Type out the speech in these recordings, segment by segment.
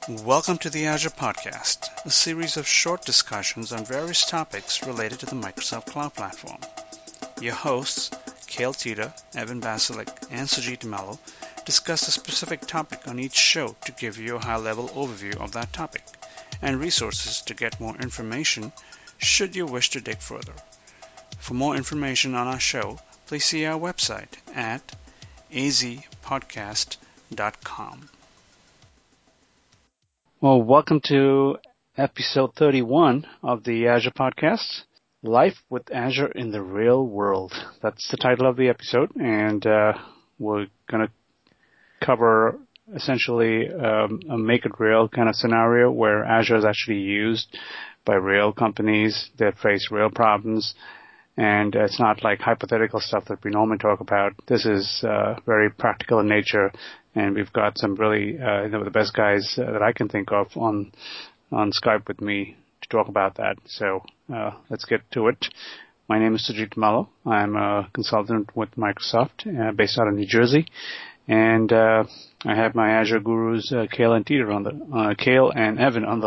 Welcome to the Azure Podcast, a series of short discussions on various topics related to the Microsoft Cloud Platform. Your hosts, Kale Tita, Evan Basilik, and Sujit Mello, discuss a specific topic on each show to give you a high-level overview of that topic, and resources to get more information should you wish to dig further. For more information on our show, please see our website at azpodcast.com. Well, welcome to episode 31 of the Azure Podcast, Life with Azure in the Real World. That's the title of the episode, and we're going to cover essentially a make it real kind of scenario where Azure is actually used by real companies that face real problems, and it's not like hypothetical stuff that we normally talk about. This is very practical in nature. And we've got some really, the best guys that I can think of on Skype with me to talk about that. So let's get to it. My name is Sujit Mello. I'm a consultant with Microsoft, based out of New Jersey, and I have my Azure gurus, Kale and Peter Kale and Evan on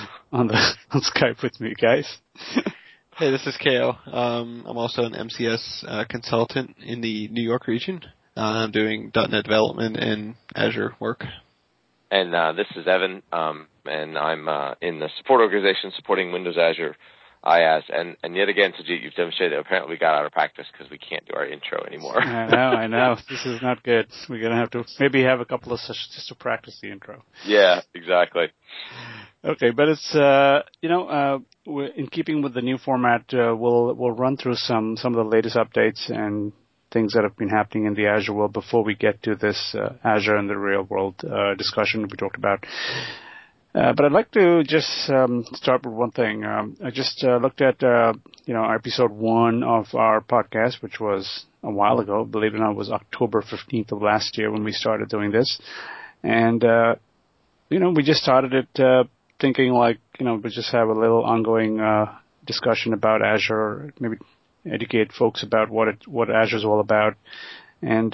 Skype with me, guys. Hey, this is Kale. I'm also an MCS consultant in the New York region. I'm doing .NET development and Azure work. And this is Evan, and I'm in the support organization supporting Windows Azure IaaS. And yet again, Sujit, you've demonstrated that apparently we got out of practice because we can't do our intro anymore. I know. This is not good. We're going to have to maybe have a couple of sessions just to practice the intro. Yeah, exactly. Okay, but it's, in keeping with the new format, we'll run through some of the latest updates and things that have been happening in the Azure world before we get to this Azure in the real world discussion we talked about. But I'd like to just start with one thing. I just looked at episode 1 of our podcast, which was a while ago. Believe it or not, it was October 15th of last year when we started doing this. And we just started it thinking like we just have a little ongoing discussion about Azure, maybe educate folks about what Azure is all about. And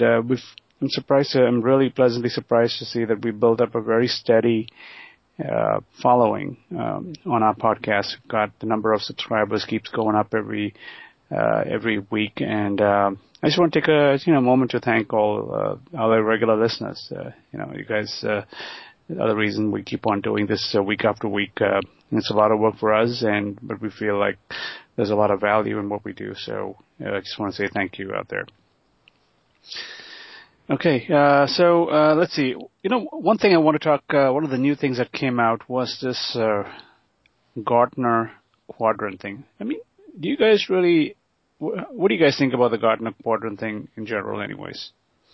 I'm really pleasantly surprised to see that we built up a very steady following on our podcast. We've got the number of subscribers keeps going up every week, and I just want to take a moment to thank all our regular listeners. You guys are the reason we keep on doing this week after week. It's a lot of work for us, but we feel like there's a lot of value in what we do. So I just want to say thank you out there. Okay, so let's see. One thing I want to talk. One of the new things that came out was this Gartner Quadrant thing. I mean, do you guys really? What do you guys think about the Gartner Quadrant thing in general, anyways?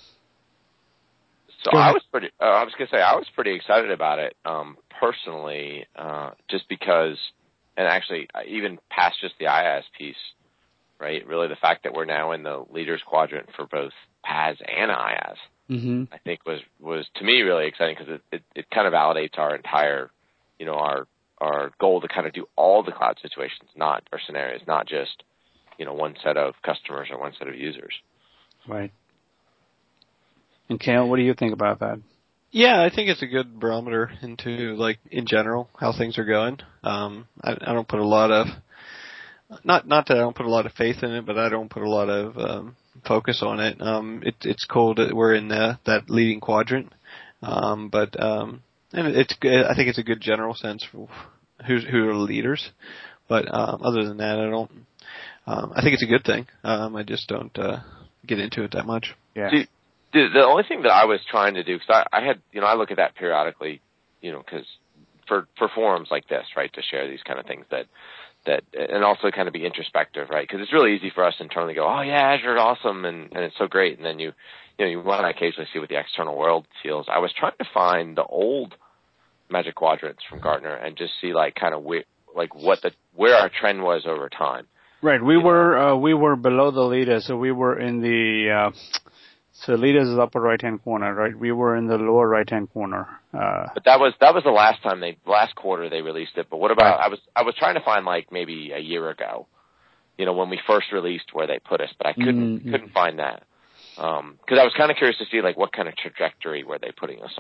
So I was pretty excited about it, personally, just because, and actually even past just the IaaS piece, right? Really the fact that we're now in the leaders quadrant for both PaaS and IaaS, I think was to me really exciting because it kind of validates our entire, our goal to kind of do all the cloud situations, or scenarios, not just, one set of customers or one set of users. Right. And Kale, what do you think about that? Yeah, I think it's a good barometer into, in general, how things are going. I don't put a lot of, not that I don't put a lot of faith in it, but I don't put a lot of focus on it. It's cool that we're in that leading quadrant. And it's I think it's a good general sense for who are the leaders. But other than that, I think it's a good thing. I just don't get into it that much. Yeah. The only thing that I was trying to do, because I had, I look at that periodically, because for forums like this, right, to share these kind of things that, and also kind of be introspective, right, because it's really easy for us internally to go, oh yeah, Azure is awesome, and it's so great, and then you want to occasionally see what the external world feels. I was trying to find the old Magic Quadrants from Gartner and just see where our trend was over time. Right, we were below the leader, so we were in the. So leaders is upper right-hand corner, right? We were in the lower right-hand corner. But that was the last quarter they released it. But what about, I was trying to find maybe a year ago, when we first released where they put us, but I couldn't find that. Cause I was kind of curious to see what kind of trajectory were they putting us on.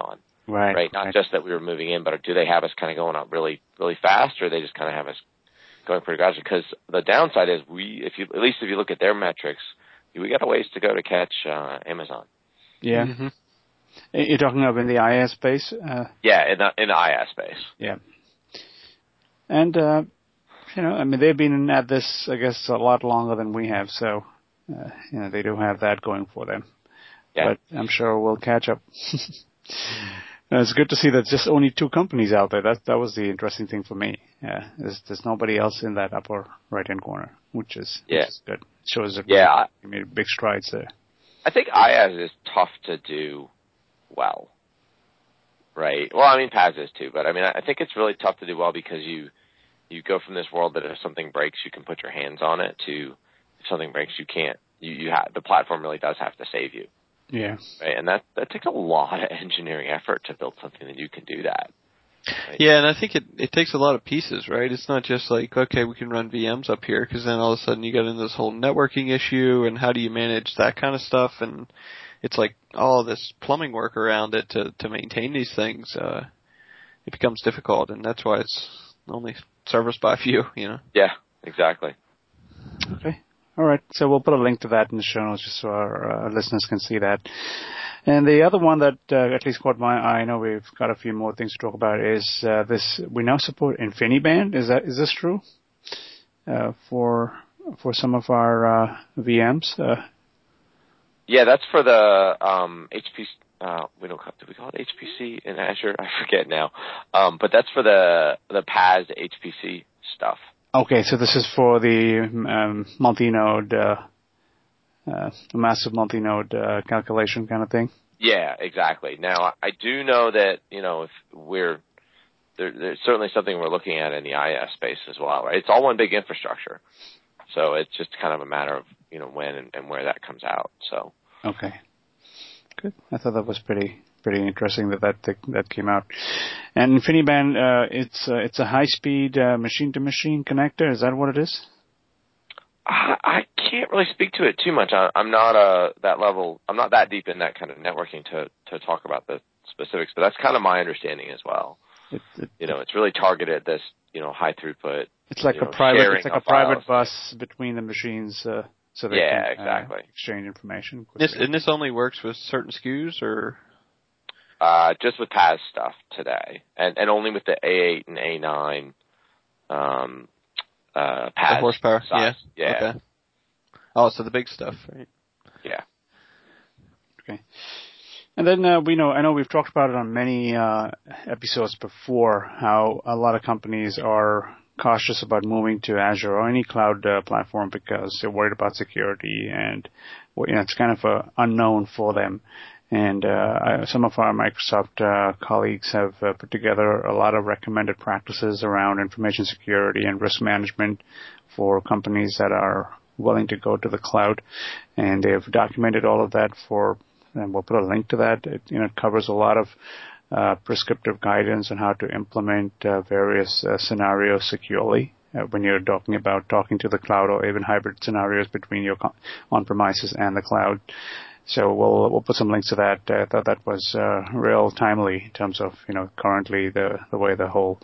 right? Not just that we were moving in, but do they have us kind of going up really, really fast, or they just kind of have us going pretty gradually? Because the downside is at least if you look at their metrics, we got a ways to go to catch Amazon. Yeah. Mm-hmm. You're talking about in the IaaS space? Yeah, in the IaaS space. Yeah. And, they've been at this, I guess, a lot longer than we have, so, they do have that going for them. Yeah. But I'm sure we'll catch up. It's good to see that just only 2 companies out there. That was the interesting thing for me. Yeah, there's nobody else in that upper right-hand corner, which is good. It shows that we made big strides there. I think IaaS is tough to do well, right? Well, I mean, PaaS is too, but I mean, I think it's really tough to do well because you go from this world that if something breaks, you can put your hands on it to if something breaks, you can't. The platform really does have to save you. Yeah. Right, and that takes a lot of engineering effort to build something that you can do that. Right? Yeah, and I think it takes a lot of pieces, right? It's not just like, okay, we can run VMs up here, because then all of a sudden you get into this whole networking issue, and how do you manage that kind of stuff, and it's like all this plumbing work around it to maintain these things. It becomes difficult, and that's why it's only serviced by a few, Yeah, exactly. Okay. All right, so we'll put a link to that in the show notes just so our listeners can see that. And the other one that at least caught my eye, I know we've got a few more things to talk about, is this. We now support InfiniBand. Is this true? For some of our VMs. Yeah, that's for the HPC. Do we call it HPC in Azure? I forget now. But that's for the PaaS HPC stuff. Okay, so this is for the multi-node, massive multi-node calculation kind of thing? Yeah, exactly. Now, I do know that, if there's certainly something we're looking at in the IaaS space as well, right? It's all one big infrastructure. So it's just kind of a matter of, when and where that comes out, so. Okay. Good. I thought that was pretty interesting that came out. And InfiniBand, it's a high-speed machine-to-machine connector. Is that what it is? I can't really speak to it too much. I'm not that level. I'm not that deep in that kind of networking to talk about the specifics, but that's kind of my understanding as well. It's really targeted at this, high throughput. It's like a private bus between the machines. So they can exactly. Exchange information. This only works with certain SKUs, or? Just with PaaS stuff today, and only with the A8 and A9 PaaS the horsepower size. Yeah. Okay. Oh, so the big stuff, right? Yeah. Okay. And then I know we've talked about it on many episodes before, how a lot of companies are cautious about moving to Azure or any cloud platform because they're worried about security, and it's kind of unknown for them. And some of our Microsoft colleagues have put together a lot of recommended practices around information security and risk management for companies that are willing to go to the cloud. And they've documented all of that and we'll put a link to that. It covers a lot of prescriptive guidance on how to implement various scenarios securely when you're talking to the cloud, or even hybrid scenarios between your on-premises and the cloud. So we'll put some links to that. I thought that was real timely in terms of currently the way the whole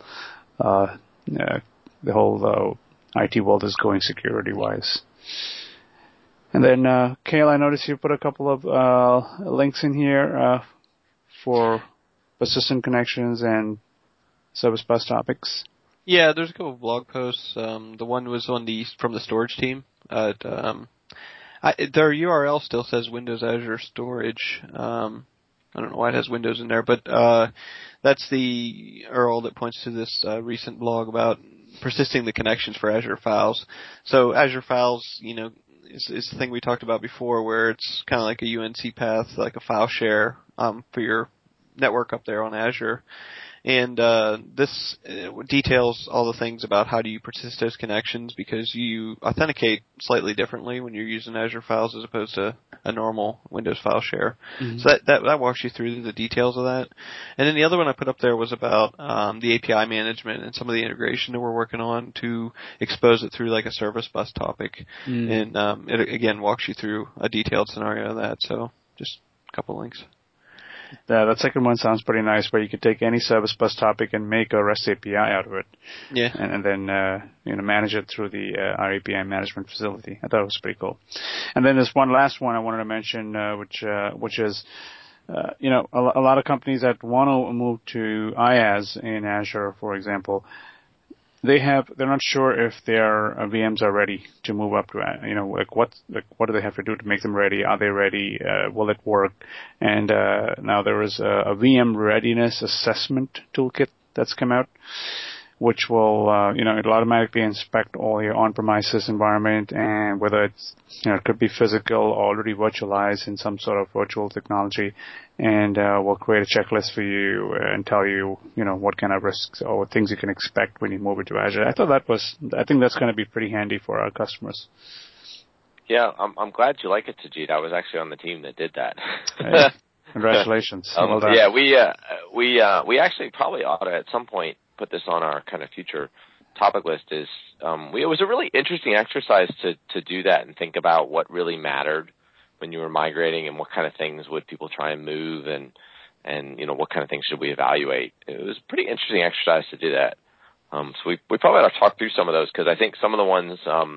IT world is going security wise. And then Cale, I noticed you put a couple of links in here for persistent connections and service bus topics. Yeah, there's a couple of blog posts. The one was from the storage team. Their URL still says Windows Azure Storage. I don't know why it has Windows in there, but that's the URL that points to this recent blog about persisting the connections for Azure Files. So Azure Files, is the thing we talked about before, where it's kind of like a UNC path, like a file share for your network up there on Azure. And this details all the things about how do you persist those connections, because you authenticate slightly differently when you're using Azure Files as opposed to a normal Windows file share. Mm-hmm. So that walks you through the details of that. And then the other one I put up there was about the API management and some of the integration that we're working on to expose it through like a service bus topic. Mm. And it again walks you through a detailed scenario of that. So just a couple links. That second one sounds pretty nice, where you could take any service bus topic and make a REST API out of it. Yeah. And then manage it through the our API management facility. I thought it was pretty cool. And then there's one last one I wanted to mention, which is a lot of companies that want to move to IaaS in Azure, for example, they're not sure if their VMs are ready to move up to, what do they have to do to make them ready? Are they ready? Will it work? And now there is a VM readiness assessment toolkit that's come out, which will, it'll automatically inspect all your on-premises environment, and whether it's, it could be physical, already virtualized in some sort of virtual technology, and we'll create a checklist for you and tell you, what kind of risks or things you can expect when you move into Azure. I think that's going to be pretty handy for our customers. Yeah, I'm glad you like it, Sajid. I was actually on the team that did that. Hey, congratulations. Well done. Yeah, we actually probably ought to at some point put this on our kind of future topic list. It was a really interesting exercise to do that and think about what really mattered when you were migrating, and what kind of things would people try and move, and what kind of things should we evaluate. It was a pretty interesting exercise to do that. So we probably ought to talk through some of those, because I think some of the ones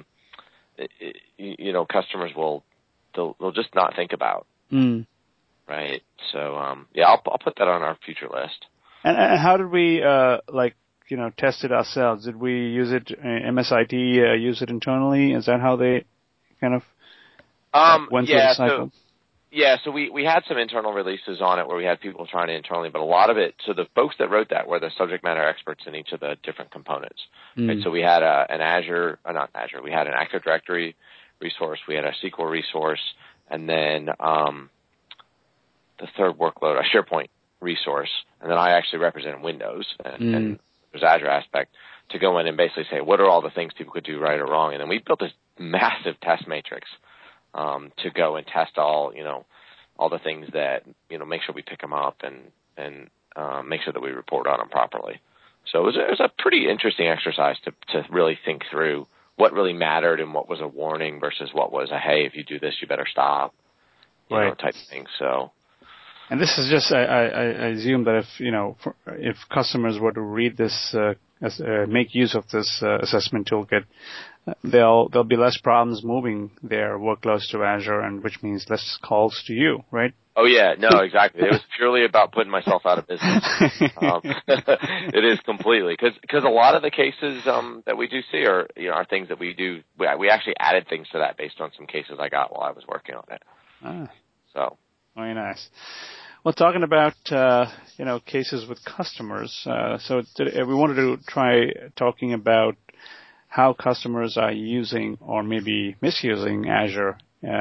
customers they'll just not think about. Right. So I'll put that on our future list. And how did we test it ourselves? Did we use it, MSIT, use it internally? Is that how they kind of went through the cycle? So we had some internal releases on it where we had people trying it internally, but a lot of it, so the folks that wrote that were the subject matter experts in each of the different components. Right? So we had we had an Active Directory resource, we had a SQL resource, and then the third workload, a SharePoint resource, and then I actually represented Windows and there's Azure aspect to go in and basically say, what are all the things people could do right or wrong? And then we built this massive test matrix to go and test all the things that, make sure we pick them up and make sure that we report on them properly. So it was a pretty interesting exercise to really think through what really mattered and what was a warning versus what was a, hey, if you do this, you better stop, type of thing. So. And this is just, I assume that if customers were to read this, make use of this assessment toolkit, there'll be less problems moving their workloads to Azure, and which means less calls to you, right? Oh yeah, no, exactly. It was purely about putting myself out of business. It is completely, because a lot of the cases that we do see are things that we do. We actually added things to that based on some cases I got while I was working on it. So. Very nice. Well, talking about, cases with customers, so we wanted to try talking about how customers are using or maybe misusing Azure,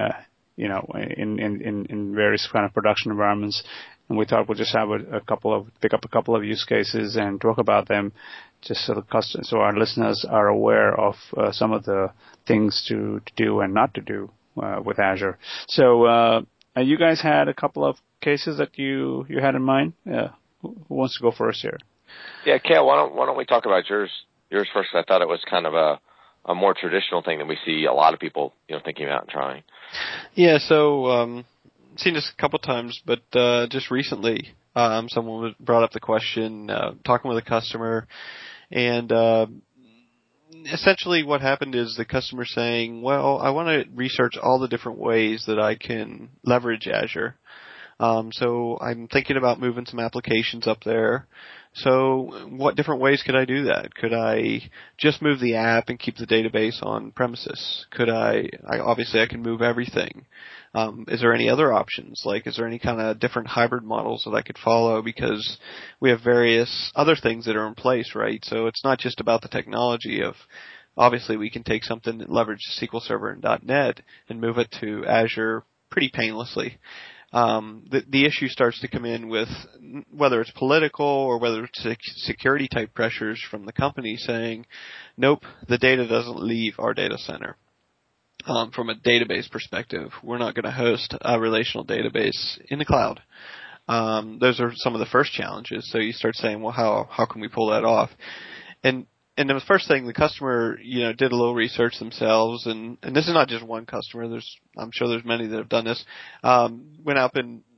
in various kind of production environments. And we thought we'd just have pick up a couple of use cases and talk about them, just so our listeners are aware of some of the things to do and not to do with Azure. So, you guys had a couple of cases that you had in mind. Who wants to go first here? Yeah, Kale, why don't we talk about yours first? I thought it was kind of a more traditional thing that we see a lot of people thinking about and trying. Yeah, so seen this a couple times, but just recently someone brought up the question, talking with a customer, and essentially what happened is the customer saying, well, I want to research all the different ways that I can leverage Azure. So I'm thinking about moving some applications up there. So what different ways could I do that? Could I just move the app and keep the database on premises? Could I can move everything. Is there any other options? Like, is there any kind of different hybrid models that I could follow? Because we have various other things that are in place, right? So it's not just about the technology of, obviously we can take something and leverage SQL Server and .NET and move it to Azure pretty painlessly. The issue starts to come in with whether it's political or whether it's security type pressures from the company saying, nope, the data doesn't leave our data center. From a database perspective, we're not going to host a relational database in the cloud. Those are some of the first challenges. So you start saying, well, how can we pull that off? And the first thing, the customer, did a little research themselves, and this is not just one customer. I'm sure there's many that have done this. Went up and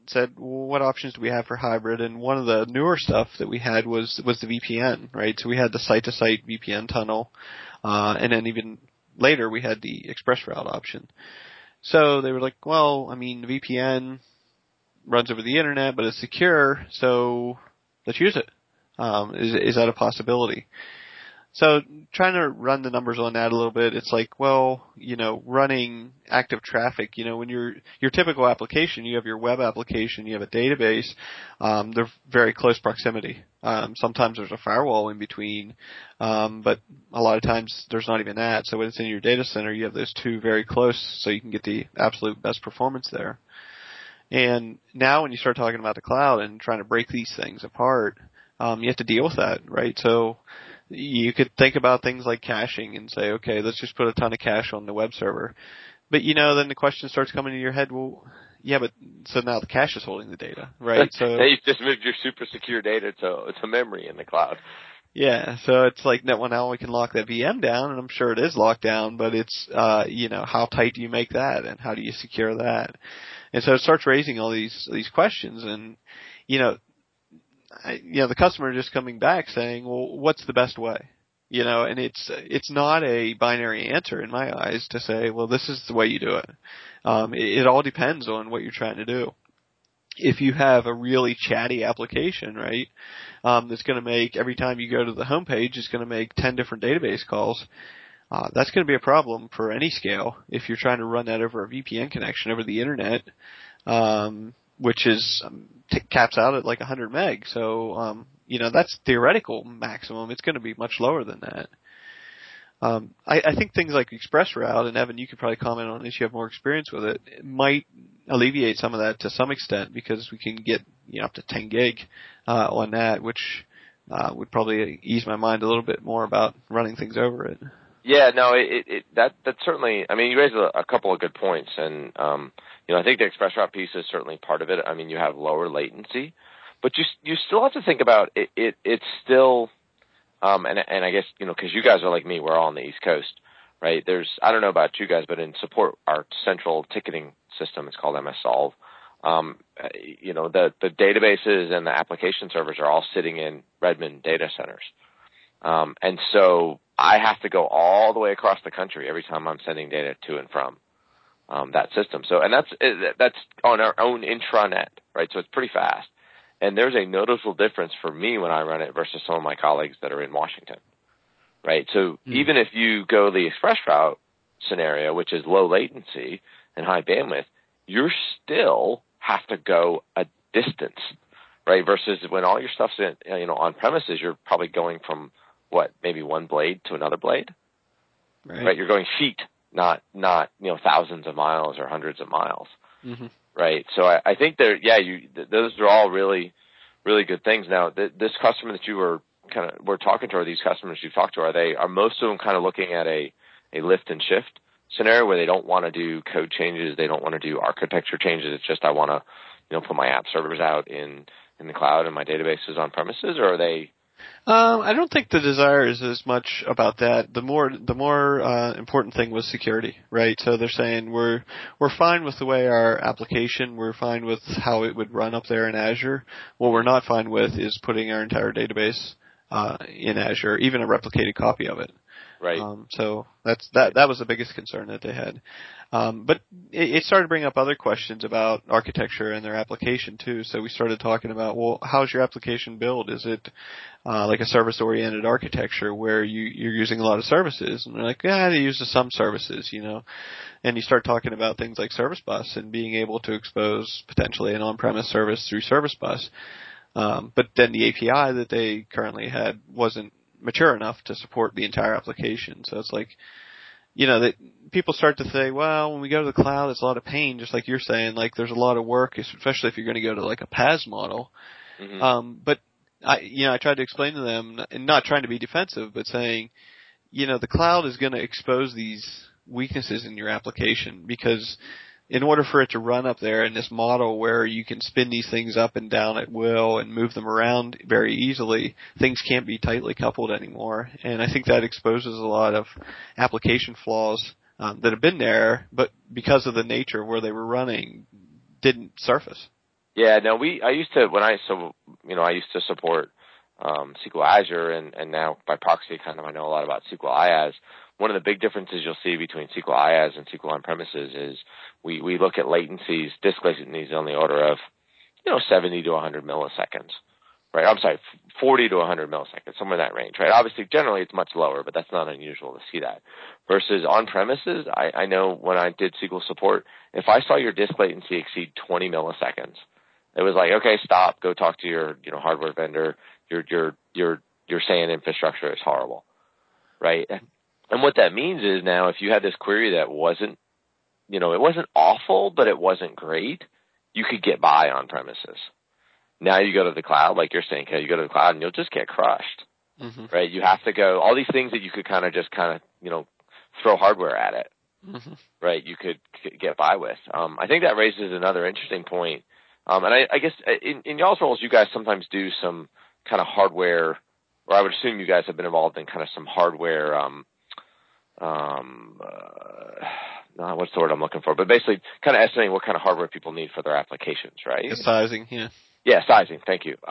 said, well, what options do we have for hybrid? And one of the newer stuff that we had was the VPN, right? So we had the site-to-site VPN tunnel, and then even later we had the ExpressRoute option. So they were like, well, I mean, the VPN runs over the internet, but it's secure, so let's use it. Is that a possibility? So trying to run the numbers on that a little bit, it's like, well, running active traffic, when your typical application, you have your web application, you have a database, they're very close proximity. Sometimes there's a firewall in between, but a lot of times there's not even that. So when it's in your data center, you have those two very close so you can get the absolute best performance there. And now when you start talking about the cloud and trying to break these things apart, you have to deal with that, right? So you could think about things like caching and say, okay, let's just put a ton of cache on the web server. But, then the question starts coming to your head, well, yeah, but so now the cache is holding the data, right? So you just moved your super secure data to memory in the cloud. Yeah, so it's like, well, now we can lock that VM down, and I'm sure it is locked down, but it's, how tight do you make that, and how do you secure that? And so it starts raising all these questions, and, the customer just coming back saying, well, what's the best way? And it's not a binary answer in my eyes to say, well, this is the way you do it. It all depends on what you're trying to do. If you have a really chatty application, right, that's going to make, every time you go to the homepage, it's going to make 10 different database calls, that's going to be a problem for any scale if you're trying to run that over a VPN connection over the internet, which is caps out at like 100 meg. So, that's theoretical maximum. It's going to be much lower than that. I think things like ExpressRoute, and Evan, you could probably comment on this, you have more experience with it, might alleviate some of that to some extent because we can get up to 10 gig on that, which would probably ease my mind a little bit more about running things over it. Yeah, no, that's certainly, you raised a couple of good points, and I think the ExpressRoute piece is certainly part of it. You have lower latency, but you still have to think about it. It's still, and I guess, because you guys are like me, we're all on the East Coast, right? I don't know about you guys, but in support, our central ticketing system, it's called MS-Solve. The databases and the application servers are all sitting in Redmond data centers. And so I have to go all the way across the country every time I'm sending data to and from that system. So, and that's on our own intranet, right? So it's pretty fast. And there's a noticeable difference for me when I run it versus some of my colleagues that are in Washington, right? So even if you go the ExpressRoute scenario, which is low latency and high bandwidth, you still have to go a distance, right? Versus when all your stuff's on premises, you're probably going from maybe one blade to another blade, right? You're going feet, not thousands of miles or hundreds of miles, right? So I think those are all really, really good things. Now, this customer that you we're talking to, or these customers you've talked to, are most of them kind of looking at a lift and shift scenario where they don't want to do code changes, they don't want to do architecture changes? It's just I want to put my app servers out in the cloud and my databases on premises, or are they? I don't think the desire is as much about that. The more important thing was security, right? So they're saying we're fine with the way our application, we're fine with how it would run up there in Azure. What we're not fine with is putting our entire database in Azure, even a replicated copy of it. Right. So that was the biggest concern that they had. But it started to bring up other questions about architecture and their application too. So we started talking about, well, how's your application built? Is it like a service-oriented architecture where you're using a lot of services? And they're like, yeah, they use some services, And you start talking about things like Service Bus and being able to expose potentially an on-premise service through Service Bus. But then the API that they currently had wasn't mature enough to support the entire application. So it's like, that people start to say, well, when we go to the cloud, it's a lot of pain, just like you're saying, like there's a lot of work, especially if you're going to go to like a PaaS model. But I tried to explain to them, and not trying to be defensive, but saying, the cloud is going to expose these weaknesses in your application, because in order for it to run up there in this model where you can spin these things up and down at will and move them around very easily, things can't be tightly coupled anymore. And I think that exposes a lot of application flaws that have been there, but because of the nature of where they were running, didn't surface. Yeah, no, I used to support SQL Azure, and now by proxy, kind of, I know a lot about SQL IaaS. One of the big differences you'll see between SQL IaaS and SQL on-premises is we look at latencies, disk latencies on the order of, 70 to 100 milliseconds, right? I'm sorry, 40 to 100 milliseconds, somewhere in that range, right? Obviously, generally it's much lower, but that's not unusual to see that. Versus on-premises, I know when I did SQL support, if I saw your disk latency exceed 20 milliseconds, it was like, okay, stop, go talk to your, hardware vendor. You're saying infrastructure is horrible, right? And what that means is now if you had this query that wasn't, it wasn't awful, but it wasn't great, you could get by on premises. Now you go to the cloud, like you're saying, you go to the cloud and you'll just get crushed, right? You have to go, all these things that you could kind of throw hardware at it, right? You could get by with. I think that raises another interesting point. And I guess in y'all's roles, you guys sometimes do some kind of hardware, or I would assume you guys have been involved in kind of some hardware, what's the word I'm looking for? But basically kind of estimating what kind of hardware people need for their applications, right? The sizing, yeah. Yeah, sizing. Thank you.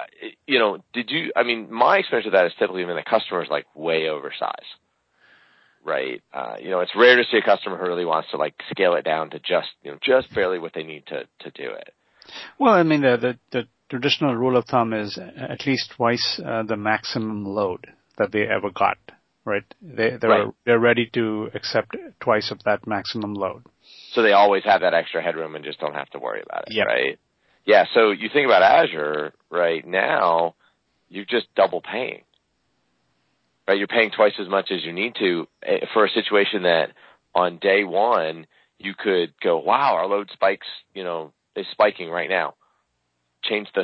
My experience with that is typically when the customer is like way oversized, right? It's rare to see a customer who really wants to like scale it down to just barely what they need to do it. Well, I mean, the traditional rule of thumb is at least twice the maximum load that they ever got, right? They're ready to accept twice of that maximum load. So they always have that extra headroom and just don't have to worry about it, yep. Right? Yeah, so you think about Azure, right now, you're just double paying, right? You're paying twice as much as you need to for a situation that on day one, you could go, wow, our load spikes, is spiking right now. Change the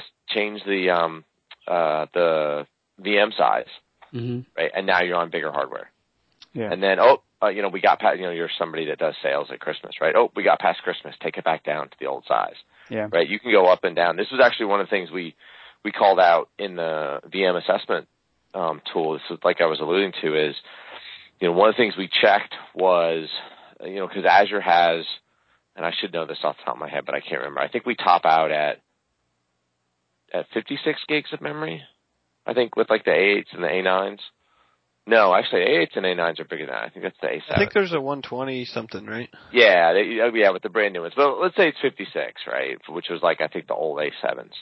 VM size, right? And now you're on bigger hardware. Yeah. And then, we got past, you're somebody that does sales at Christmas, right? Oh, we got past Christmas. Take it back down to the old size. Yeah. Right. You can go up and down. This was actually one of the things we called out in the VM assessment tool. This is like I was alluding to is, one of the things we checked was, because Azure has, and I should know this off the top of my head, but I can't remember. I think we top out at 56 gigs of memory. I think with like the A8s and the A9s. No, actually A8s and A9s are bigger than that. I think that's the A7. I think there's a 120 something, right? Yeah, with the brand new ones. But let's say it's 56, right? Which was like, I think the old A7s.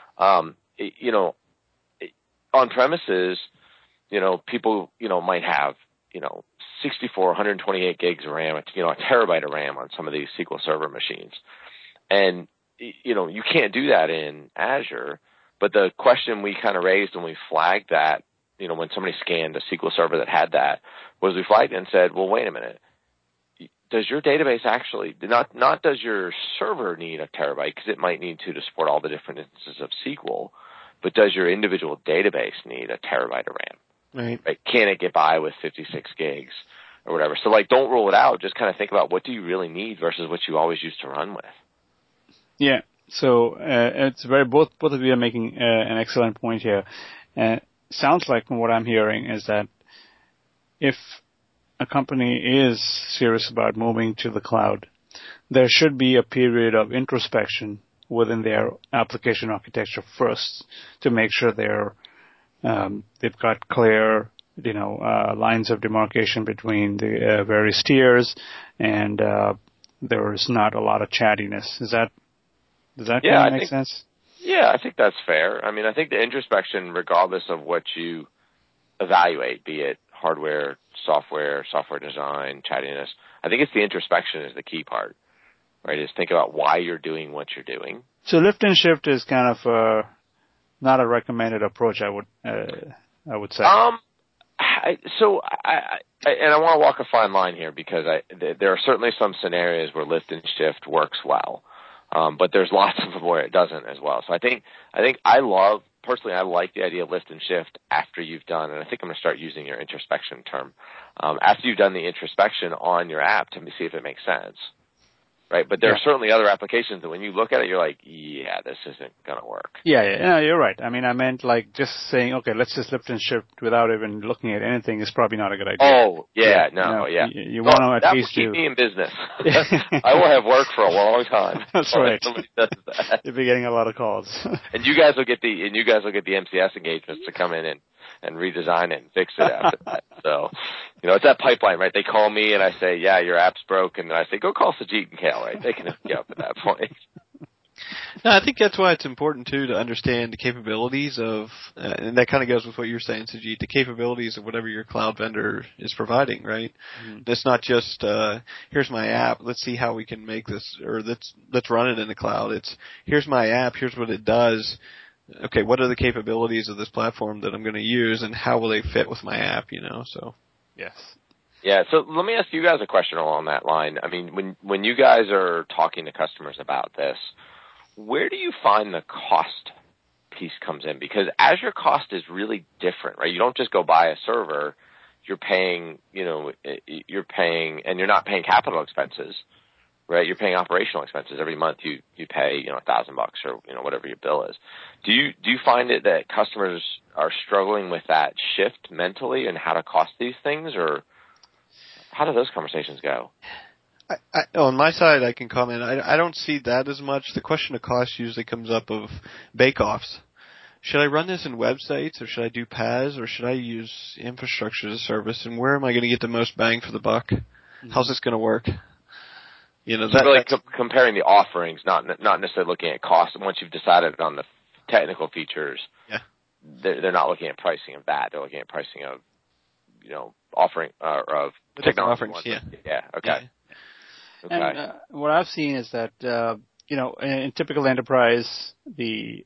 On premises, people, might have, 64, 128 gigs of RAM, a terabyte of RAM on some of these SQL Server machines. And, you can't do that in Azure. But the question we kind of raised when we flagged that, when somebody scanned a SQL Server that had that, was we flagged it and said, well, wait a minute. Does your database actually, not does your server need a terabyte, because it might need to support all the different instances of SQL, but does your individual database need a terabyte of RAM? Right. Can it get by with 56 gigs or whatever? So, don't rule it out. Just kind of think about what do you really need versus what you always used to run with. Yeah. So it's both of you are making an excellent point here. Sounds like from what I'm hearing is that if a company is serious about moving to the cloud, there should be a period of introspection within their application architecture first to make sure they've got clear, lines of demarcation between the various tiers, and there is not a lot of chattiness. Does that kind of make sense? Yeah, I think that's fair. I mean, I think the introspection, regardless of what you evaluate, be it hardware, software design, chattiness, I think it's the introspection is the key part, right? Is think about why you're doing what you're doing. So lift and shift is kind of not a recommended approach, I would say. And I want to walk a fine line here because there are certainly some scenarios where lift and shift works well. But there's lots of them where it doesn't as well. So I think I like the idea of lift and shift after you've done, and I think I'm going to start using your introspection term, after you've done the introspection on your app to see if it makes sense, right? But there are certainly other applications that when you look at it, you're like, yeah, this isn't going to work. Yeah, you're right. I mean, I meant like just saying, okay, let's just lift and shift without even looking at anything is probably not a good idea. Oh, yeah. You want to at least keep me in business. I will have work for a long time. That's right. Somebody does that. You'll be getting a lot of calls. And you guys will get the MCS engagements to come in and redesign it and fix it after that. So, it's that pipeline, right? They call me and I say, yeah, your app's broken. And I say, go call Sajid and Kale, right? They can hook you up at that point. No, I think that's why it's important, too, to understand the capabilities of, and that kind of goes with what you're saying, Sajid, the capabilities of whatever your cloud vendor is providing, right? Mm-hmm. It's not just, here's my app, let's see how we can make this, or let's run it in the cloud. It's, here's my app, here's what it does. Okay, what are the capabilities of this platform that I'm going to use, and how will they fit with my app, so. Yes. Yeah, so let me ask you guys a question along that line. I mean, when you guys are talking to customers about this, where do you find the cost piece comes in? Because Azure cost is really different, right? You don't just go buy a server. You're paying, and you're not paying capital expenses, right? You're paying operational expenses. Every month you pay, $1,000 or, whatever your bill is. Do you find it that customers are struggling with that shift mentally and how to cost these things, or how do those conversations go? On my side, I can comment. I don't see that as much. The question of cost usually comes up of bake-offs. Should I run this in websites, or should I do PaaS, or should I use infrastructure as a service? And where am I going to get the most bang for the buck? Mm-hmm. How's this going to work? Comparing the offerings, not necessarily looking at cost. Once you've decided on the technical features, they're not looking at pricing of that. They're looking at pricing of, offering of technology offerings. Yeah. Okay. Yeah. Okay. And what I've seen is that in typical enterprise, the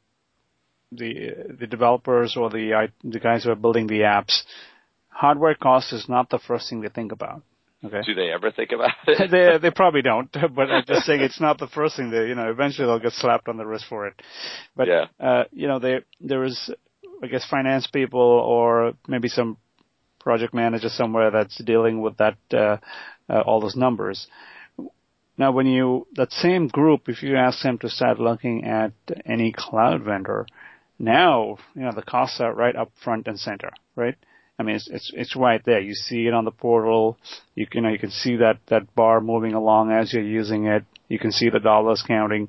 developers or the guys who are building the apps, hardware cost is not the first thing they think about. Okay. Do they ever think about it? They probably don't. But I'm just saying it's not the first thing. Eventually they'll get slapped on the wrist for it. But there is, I guess, finance people or maybe some project manager somewhere that's dealing with that all those numbers. Now, that same group, if you ask them to start looking at any cloud vendor, now, the costs are right up front and center, right? I mean, it's right there. You see it on the portal. You can see that bar moving along as you're using it. You can see the dollars counting.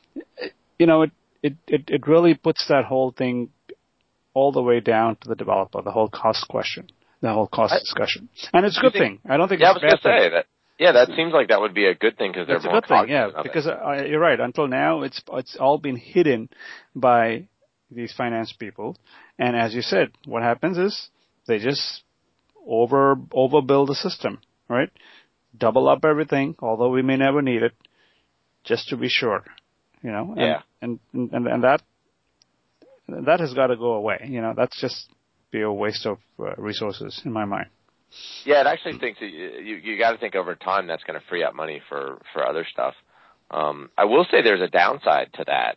It really puts that whole thing all the way down to the developer, the whole cost question, the whole cost discussion. And it's a good thing. I don't think it's a bad thing. I was going to say that. Yeah, that seems like that would be a good thing because they're more cognizant of it. Because you're right. Until now, it's all been hidden by these finance people. And as you said, what happens is they just overbuild the system, right? Double up everything, although we may never need it, just to be sure, Yeah. And that has got to go away. That's just be a waste of resources in my mind. Yeah, it actually thinks that you got to think over time that's going to free up money for other stuff. I will say there's a downside to that.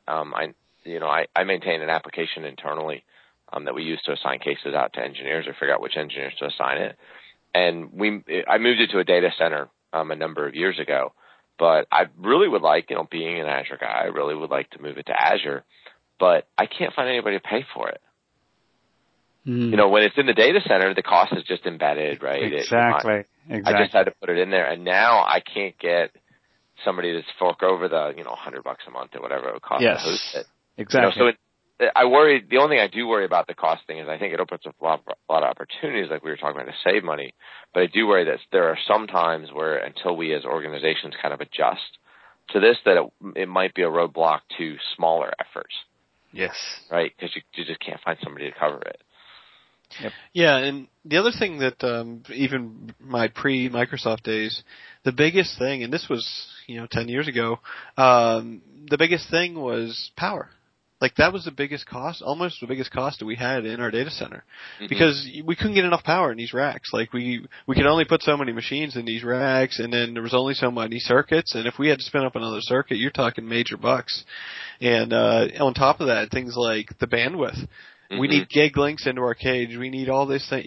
I maintain an application internally that we use to assign cases out to engineers or figure out which engineers to assign it. And I moved it to a data center a number of years ago. But I really would like, being an Azure guy, I really would like to move it to Azure. But I can't find anybody to pay for it. When it's in the data center, the cost is just embedded, right? Exactly. I just had to put it in there, and now I can't get somebody to fork over the, $100 a month or whatever it would cost to host it. Exactly. I worry. The only thing I do worry about the cost thing is I think it opens up a lot of opportunities, like we were talking about, to save money. But I do worry that there are some times where, until we as organizations kind of adjust to this, that it might be a roadblock to smaller efforts. Yes. Right? Because you just can't find somebody to cover it. Yep. Yeah, and the other thing that even my pre-Microsoft days, the biggest thing, and this was 10 years ago, the biggest thing was power. Like, that was the biggest cost, almost the biggest cost that we had in our data center. Mm-hmm. Because we couldn't get enough power in these racks. Like, we could only put so many machines in these racks, and then there was only so many circuits, and if we had to spin up another circuit, you're talking major bucks. And on top of that, things like the bandwidth. Mm-hmm. We need gig links into our cage. We need all this thing.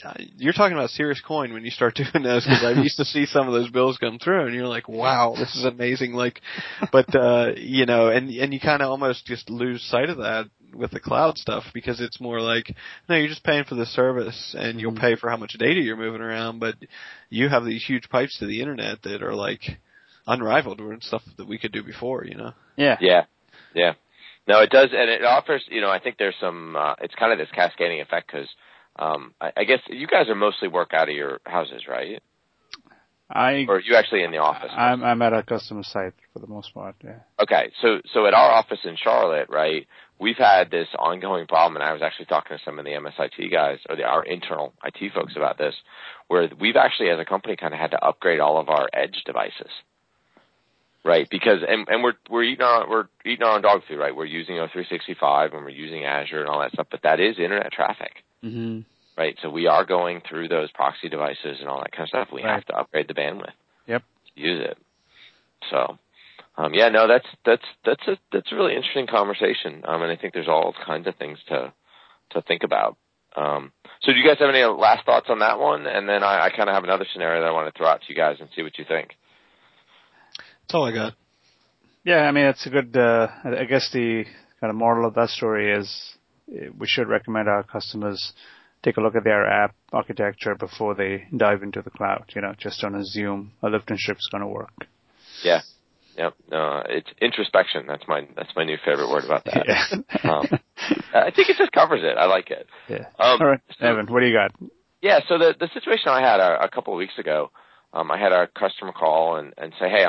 you're talking about serious coin when you start doing this, because I used to see some of those bills come through, and you're like, wow, this is amazing. Like, but you know, and you kind of almost just lose sight of that with the cloud stuff, because it's more like, no, you're just paying for the service, and you'll pay for how much data you're moving around, but you have these huge pipes to the internet that are like unrivaled with stuff that we could do before, you know? Yeah. No, it does, and it offers, you know, I think there's some, it's kind of this cascading effect, because I guess you guys are mostly work out of your houses, right? Or are you actually in the office? I'm at a customer site for the most part, yeah. Okay, so at our office in Charlotte, right, we've had this ongoing problem, and I was actually talking to some of the MSIT guys, or our internal IT folks about this, where we've actually, as a company, kind of had to upgrade all of our edge devices. Right, because and we're eating our own dog food, right? We're using O365 and we're using Azure and all that stuff, but that is internet traffic, right? So we are going through those proxy devices and all that kind of stuff. We have to upgrade the bandwidth. Yep. To use it. So, yeah, no, that's a really interesting conversation, and I think there's all kinds of things to think about. So, do you guys have any last thoughts on that one? And then I kind of have another scenario that I want to throw out to you guys and see what you think. That's all I got. Yeah, I mean, it's a good, I guess the kind of moral of that story is we should recommend our customers take a look at their app architecture before they dive into the cloud. You know, just don't assume a lift and shift is going to work. Yeah. Yep. It's introspection. That's my new favorite word about that. Yeah. I think it just covers it. I like it. Yeah. All right, Evan, what do you got? Yeah. So the situation I had a couple of weeks ago, I had a customer call and say, hey,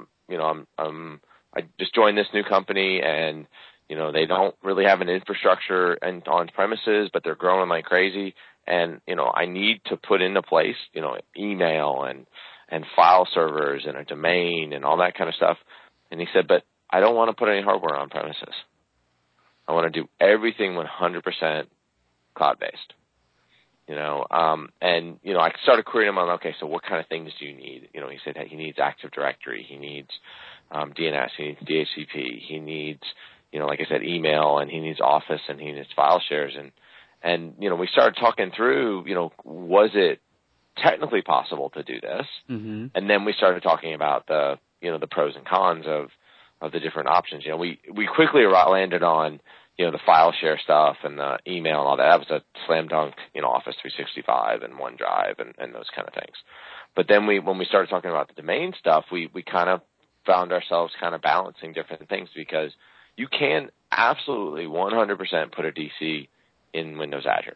I just joined this new company, and you know, they don't really have an infrastructure and on premises, but they're growing like crazy, and you know, I need to put into place, you know, email and file servers and a domain and all that kind of stuff. And he said, but I don't want to put any hardware on premises. I want to do everything 100% cloud-based. You know, and, you know, I started querying him on, okay, so what kind of things do you need? You know, he said he needs Active Directory, he needs DNS, he needs DHCP, he needs, you know, like I said, email, and he needs Office, and he needs file shares. And you know, we started talking through, you know, was it technically possible to do this? Mm-hmm. And then we started talking about the, you know, the pros and cons of the different options. You know, we quickly landed on, you know, the file share stuff and the email and all that. That was a slam dunk, you know, Office 365 and OneDrive and those kind of things. But then when we started talking about the domain stuff, we kind of found ourselves kind of balancing different things, because you can absolutely 100% put a DC in Windows Azure.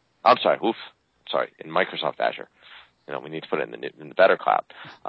In Microsoft Azure. You know, we need to put it in the better cloud.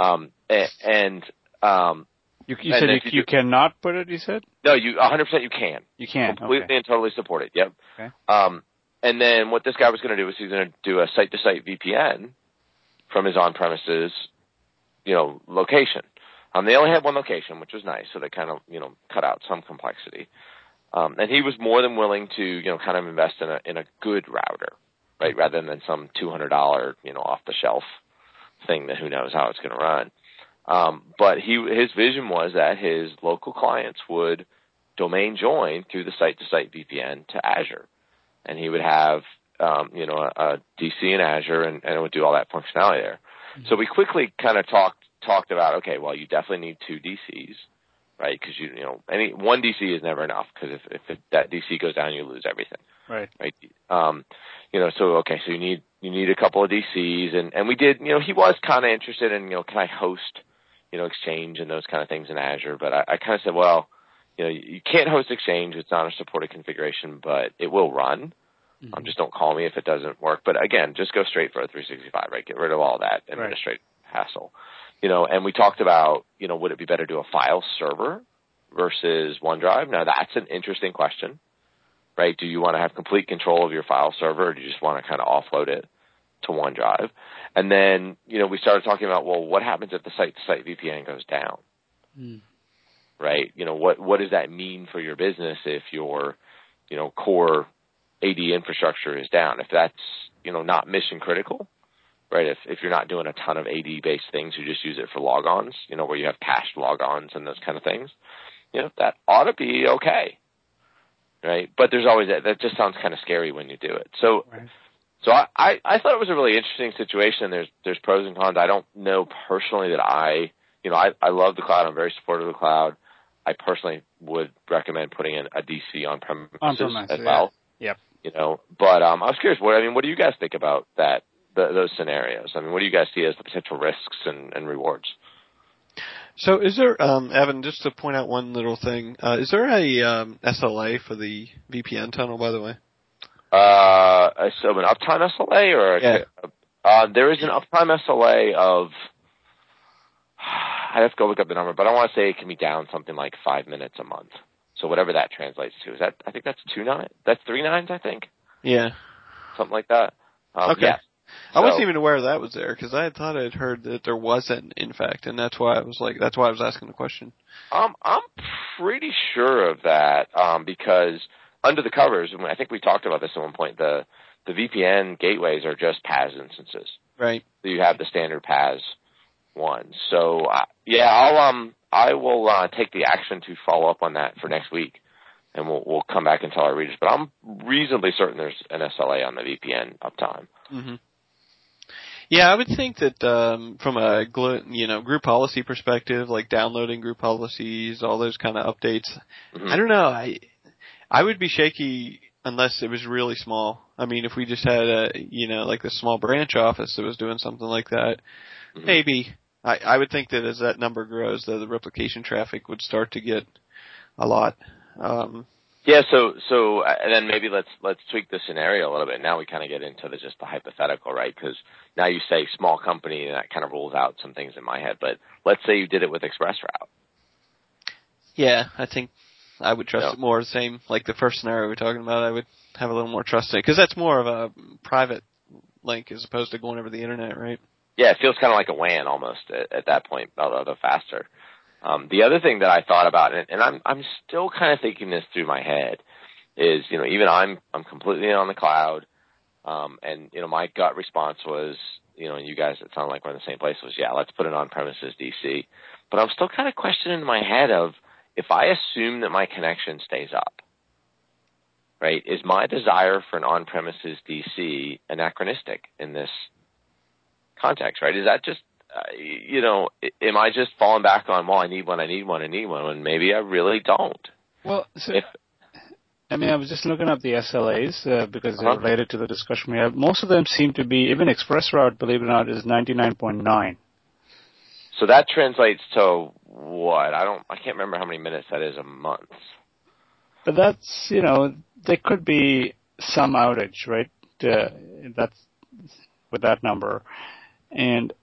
You said you cannot put it, you said? No, 100% you can. You can. Completely and totally support it, yep. Okay. And then what this guy was going to do was he's going to do a site-to-site VPN from his on-premises, you know, location. They only had one location, which was nice, so they kind of, you know, cut out some complexity. And he was more than willing to, you know, kind of invest in a good router, right, rather than some $200, you know, off-the-shelf thing that who knows how it's going to run. But his vision was that his local clients would domain join through the site-to-site VPN to Azure, and he would have, you know, a DC in Azure, and it would do all that functionality there. Mm-hmm. So we quickly kind of talked about, okay, well, you definitely need 2 DCs, right? Because you know, one DC is never enough, because if that DC goes down, you lose everything. Right. You know, so okay, so you need a couple of DCs, and we did. You know, he was kind of interested in, you know, can I host, you know, Exchange and those kind of things in Azure, but I kind of said, well, you know, you can't host Exchange. It's not a supported configuration, but it will run. Mm-hmm. Just don't call me if it doesn't work. But again, just go straight for a 365, right? Get rid of all that administrative hassle. You know, and we talked about, you know, would it be better to do a file server versus OneDrive? Now, that's an interesting question, right? Do you want to have complete control of your file server, or do you just want to kind of offload it to OneDrive? And then, you know, we started talking about, well, what happens if the site-to-site VPN goes down? Right? You know, what does that mean for your business if your, you know, core AD infrastructure is down? If that's, you know, not mission critical, right? If you're not doing a ton of AD-based things, you just use it for logons, you know, where you have cached logons and those kind of things, you know, that ought to be okay, right? But there's always that just sounds kind of scary when you do it. So So I thought it was a really interesting situation. There's pros and cons. I don't know personally that I love the cloud. I'm very supportive of the cloud. I personally would recommend putting in a DC on premises as well. Yeah. Yep. But I was curious. What do you guys think about that? Those scenarios. I mean, what do you guys see as the potential risks and rewards? So is there, Evan, just to point out one little thing, is there a SLA for the VPN tunnel, by the way? So an uptime SLA there is an uptime SLA of, I have to go look up the number, but I want to say it can be down something like 5 minutes a month. So whatever that translates to. I think that's 2.9. That's 3 nines, I think. Yeah. Something like that. Okay. Yeah. I wasn't even aware that was there because I thought I'd heard that there wasn't, in fact, and that's why I was asking the question. I'm pretty sure of that because under the covers, and I think we talked about this at one point, the VPN gateways are just PaaS instances. Right. So you have the standard PaaS one. So I will take the action to follow up on that for next week, and we'll come back and tell our readers. But I'm reasonably certain there's an SLA on the VPN uptime. Mm-hmm. Yeah, I would think that from a group policy perspective, like downloading group policies, all those kind of updates. Mm-hmm. I don't know. I would be shaky unless it was really small. I mean, if we just had like the small branch office that was doing something like that, mm-hmm. maybe. I would think that as that number grows, the replication traffic would start to get a lot. Yeah, so and then maybe let's tweak the scenario a little bit. Now we kind of get into just the hypothetical, right? Because now you say small company, and that kind of rules out some things in my head. But let's say you did it with ExpressRoute. Yeah, I think I would trust it more. The same, like the first scenario we're talking about, I would have a little more trust in it because that's more of a private link as opposed to going over the internet, right? Yeah, it feels kind of like a WAN almost at that point, although faster. The other thing that I thought about, and I'm still kind of thinking this through my head, is even I'm completely on the cloud, and my gut response was, and you guys, it sounded like we're in the same place, was let's put it on premises DC. But I'm still kind of questioning in my head of if I assume that my connection stays up, right? Is my desire for an on-premises DC anachronistic in this context, right? Is that just am I just falling back on, I need one, when maybe I really don't? Well, I was just looking up the SLAs because they're related to the discussion we have. Most of them seem to be, even ExpressRoute, believe it or not, is 99.9. So that translates to what? I can't remember how many minutes that is a month. But that's, there could be some outage, right? That's with that number. And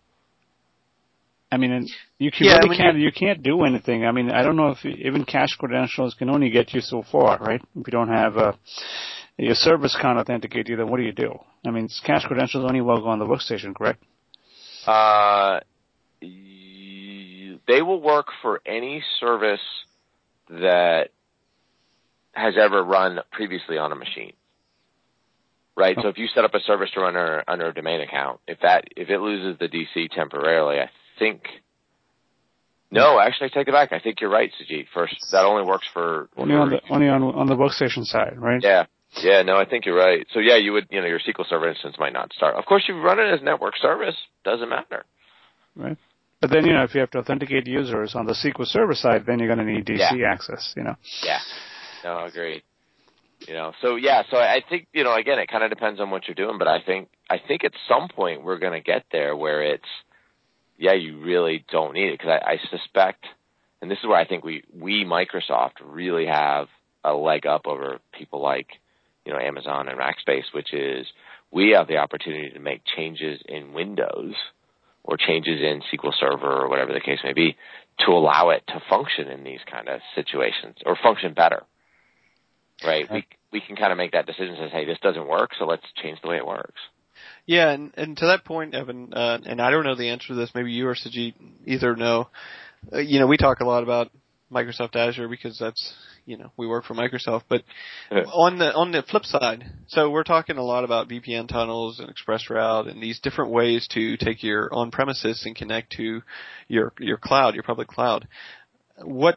you can't do anything. I don't know if even cache credentials can only get you so far, right? If you don't have your service can't authenticate you, then what do you do? Cache credentials only work on the workstation, correct? They will work for any service that has ever run previously on a machine. Right, so if you set up a service to run under a domain account, if it loses the DC temporarily, I think. No, actually, I take it back. I think you're right, Sujit. First, that only works for only on the workstation side, right? Yeah. No, I think you're right. So you would, your SQL Server instance might not start. Of course, you run it as network service. Doesn't matter. Right. But then if you have to authenticate users on the SQL Server side, then you're going to need DC access. Yeah. No, agreed. So I think, again, it kind of depends on what you're doing, but I think at some point we're going to get there where it's, you really don't need it. Cause I suspect, and this is where I think we Microsoft really have a leg up over people like, Amazon and Rackspace, which is we have the opportunity to make changes in Windows or changes in SQL Server or whatever the case may be to allow it to function in these kind of situations or function better. Right, we can kind of make that decision and say, hey, this doesn't work, so let's change the way it works. Yeah, and to that point, Evan, and I don't know the answer to this. Maybe you or Sujit either know. We talk a lot about Microsoft Azure because that's we work for Microsoft. But on the flip side, so we're talking a lot about VPN tunnels and ExpressRoute and these different ways to take your on-premises and connect to your cloud, your public cloud.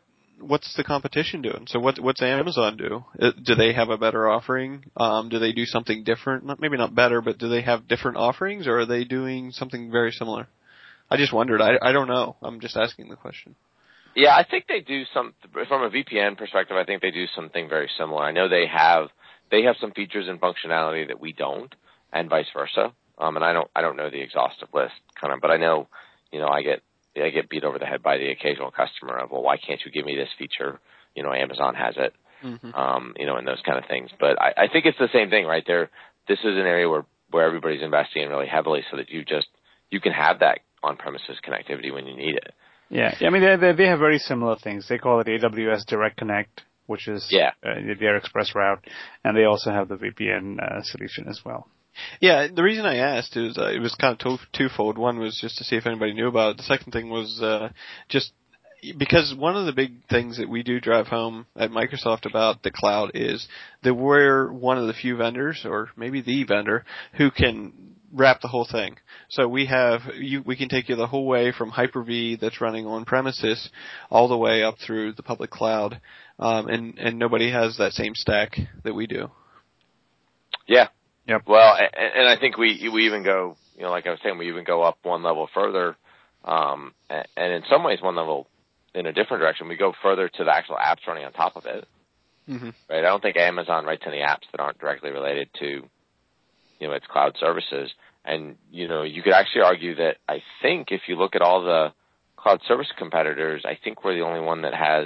what's the competition doing? So what's Amazon do? Do they have a better offering? Do they do something different? Maybe not better, but do they have different offerings, or are they doing something very similar? I just wondered. I don't know. I'm just asking the question. Yeah, I think they do from a VPN perspective, I think they do something very similar. I know they have some features and functionality that we don't, and vice versa. And I don't know the exhaustive list kind of, but I know, I get beat over the head by the occasional customer of, well, why can't you give me this feature? Amazon has it, and those kind of things. But I think it's the same thing, right? This is an area where everybody's investing in really heavily so that you can have that on-premises connectivity when you need it. Yeah, I mean, they have very similar things. They call it AWS Direct Connect, which is their express route, and they also have the VPN solution as well. Yeah, the reason I asked is it was kind of twofold. One was just to see if anybody knew about it. The second thing was just because one of the big things that we do drive home at Microsoft about the cloud is that we're one of the few vendors, or maybe the vendor, who can wrap the whole thing. So we can take you the whole way from Hyper-V that's running on premises all the way up through the public cloud, and nobody has that same stack that we do. Yeah. Yep. Well, and I think we even go, like I was saying, we even go up one level further, and in some ways one level in a different direction. We go further to the actual apps running on top of it. Mm-hmm. Right? I don't think Amazon writes any apps that aren't directly related to its cloud services. And, you could actually argue that I think if you look at all the cloud service competitors, I think we're the only one that has,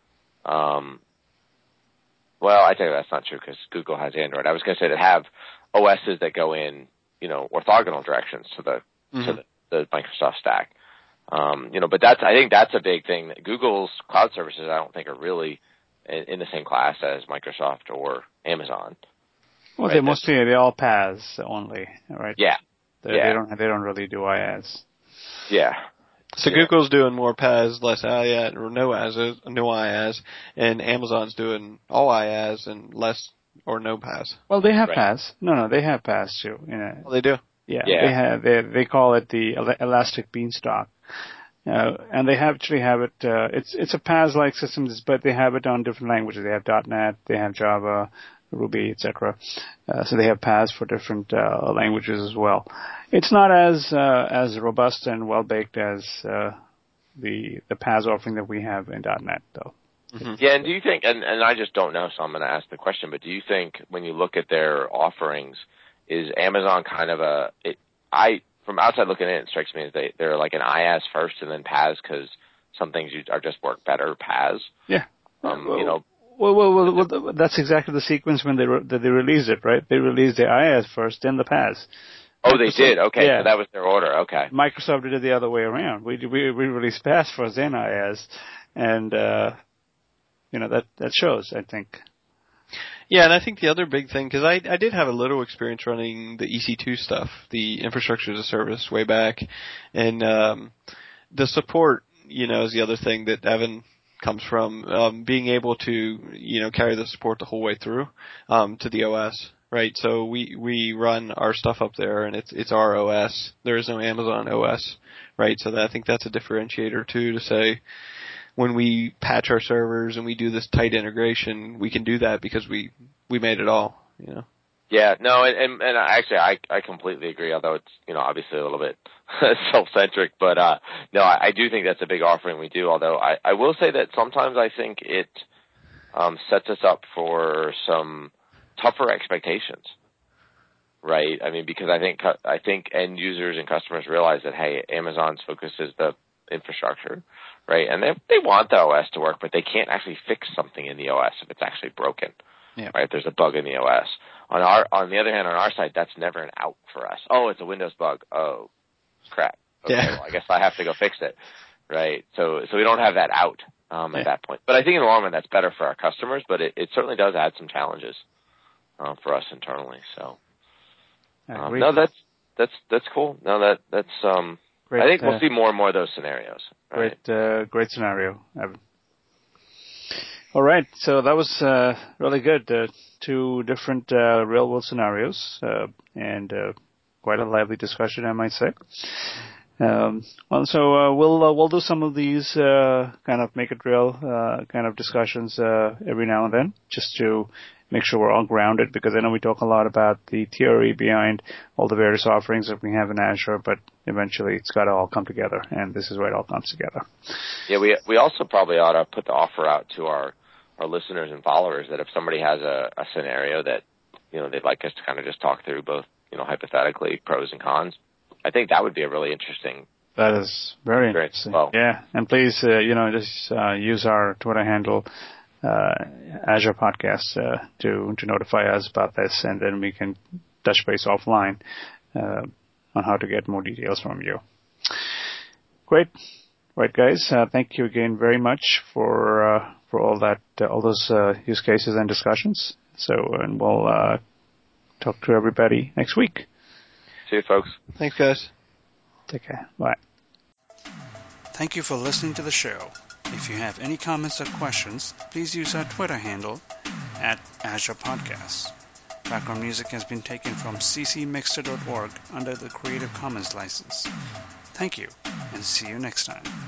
I tell you that's not true because Google has Android. I was going to say that have OSs that go in, orthogonal directions to the Microsoft stack. But I think that's a big thing. Google's cloud services, I don't think are really in the same class as Microsoft or Amazon. Well, right? They're all PaaS only, right? Yeah. They don't really do IaaS. Yeah. So Google's doing more PaaS, less IaaS, or no IaaS, and Amazon's doing all IaaS and less or no PaaS. Well, they have PaaS. No, they have PaaS too. Well, they do. Yeah. They call it the Elastic Beanstalk. And they actually have it, it's a PaaS-like system, but they have it on different languages. They have .NET, they have Java, Ruby, etc. So they have PaaS for different languages as well. It's not as robust and well-baked as the PaaS offering that we have in .NET, though. Mm-hmm. Yeah, and do you think, and I just don't know, so I'm going to ask the question, but do you think when you look at their offerings, is Amazon kind of from outside looking in, it strikes me as they're like an IaaS first and then PaaS because some things are just work better PaaS. Yeah. Well, that's exactly the sequence when they released it, right? They released the IaaS first, then the PaaS. Oh, they did? Okay, yeah. So that was their order, okay. Microsoft did it the other way around. We released PaaS first, then IaaS, and, that shows, I think. Yeah, and I think the other big thing, because I did have a little experience running the EC2 stuff, the infrastructure as a service way back, and the support, is the other thing that Evan comes from, being able to, carry the support the whole way through to the OS, right? So we run our stuff up there, and it's our OS. There is no Amazon OS, right? So I think that's a differentiator too, to say, when we patch our servers and we do this tight integration, we can do that because we made it all, Yeah, no, and actually I completely agree, although it's, obviously a little bit self-centric, but, no, I do think that's a big offering we do, although I will say that sometimes I think it, sets us up for some tougher expectations, right? I mean, because I think end users and customers realize that, hey, Amazon's focus is the infrastructure, right? And they want the OS to work, but they can't actually fix something in the OS if it's actually broken, right? If there's a bug in the OS. On the other hand, on our side, that's never an out for us. Oh, it's a Windows bug. Oh, crap. Okay, well, I guess I have to go fix it, right? So we don't have that out at that point. But I think in the long run, that's better for our customers, but it certainly does add some challenges for us internally. So no, that's cool. No, that's great, I think we'll see more and more of those scenarios. Right? Great scenario, Evan. All right, so that was really good. Two different real-world scenarios, and quite a lively discussion, I might say. Also, we'll do some of these kind of make it real kind of discussions every now and then, just to make sure we're all grounded. Because I know we talk a lot about the theory behind all the various offerings that we have in Azure, but eventually it's got to all come together, and this is where it all comes together. Yeah, we also probably ought to put the offer out to our listeners and followers that if somebody has a scenario that they'd like us to kind of just talk through both hypothetically pros and cons. I think that would be a really interesting. That is very interesting. Well. Yeah, and please, just use our Twitter handle, Azure Podcast, to notify us about this, and then we can touch base offline on how to get more details from you. Great, right, guys. Thank you again very much for all that, all those use cases and discussions. So, and we'll talk to everybody next week. See you, folks. Thanks, guys. Take care. Bye. Thank you for listening to the show. If you have any comments or questions, please use our Twitter handle @AzurePodcasts. Background music has been taken from ccmixter.org under the Creative Commons license. Thank you, and see you next time.